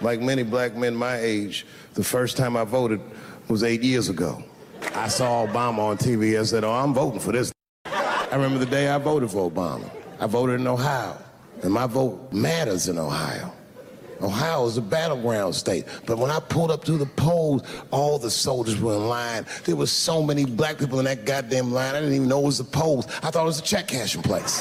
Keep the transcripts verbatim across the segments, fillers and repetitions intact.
Like many black men my age, the first time I voted was eight years ago. I saw Obama on T V and said, oh, I'm voting for this. I remember the day I voted for Obama. I voted in Ohio, and my vote matters in Ohio. Ohio is a battleground state. But when I pulled up to the polls, all the soldiers were in line. There were so many black people in that goddamn line, I didn't even know it was the polls. I thought it was a check cashing place.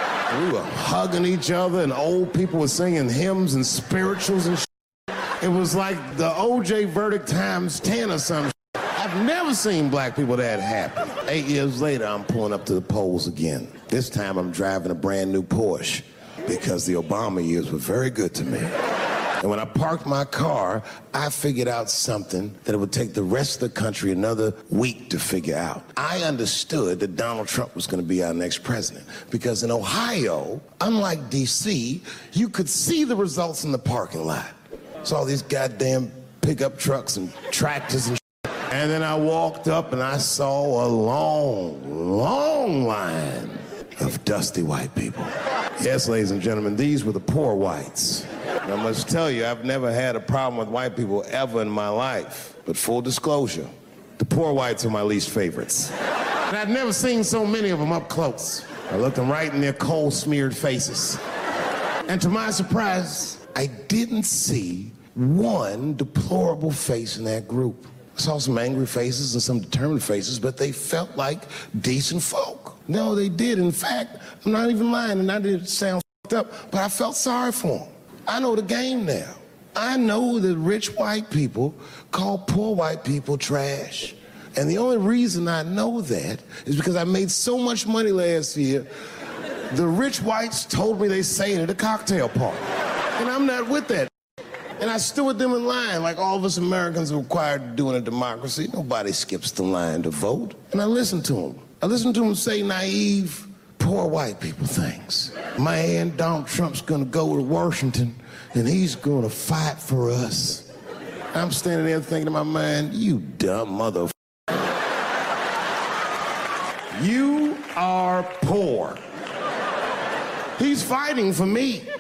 We were hugging each other, and old people were singing hymns and spirituals and shit. It was like the O J verdict times ten or something. I've never seen black people that happy. Eight years later, I'm pulling up to the polls again. This time, I'm driving a brand new Porsche because the Obama years were very good to me. And when I parked my car, I figured out something that it would take the rest of the country another week to figure out. I understood that Donald Trump was going to be our next president because in Ohio, unlike D C, you could see the results in the parking lot. Saw these goddamn pickup trucks and tractors and shit. And then I walked up and I saw a long, long line of dusty white people. Yes, ladies and gentlemen, these were the poor whites. And I must tell you, I've never had a problem with white people ever in my life. But full disclosure, the poor whites are my least favorites. And I've never seen so many of them up close. I looked them right in their coal-smeared faces. And to my surprise, I didn't see one deplorable face in that group. I saw some angry faces and some determined faces, but they felt like decent folk. No, they did. In fact, I'm not even lying, and I didn't sound f***ed up, but I felt sorry for them. I know the game now. I know that rich white people call poor white people trash. And the only reason I know that is because I made so much money last year, the rich whites told me they say it at a cocktail party. And I'm not with that. And I stood with them in line like all of us Americans are required to do in a democracy. Nobody skips the line to vote. And I listened to them. I listened to them say naive, poor white people things. Man, Donald Trump's gonna go to Washington and he's gonna fight for us. I'm standing there thinking in my mind, you dumb motherfucker. You are poor. He's fighting for me.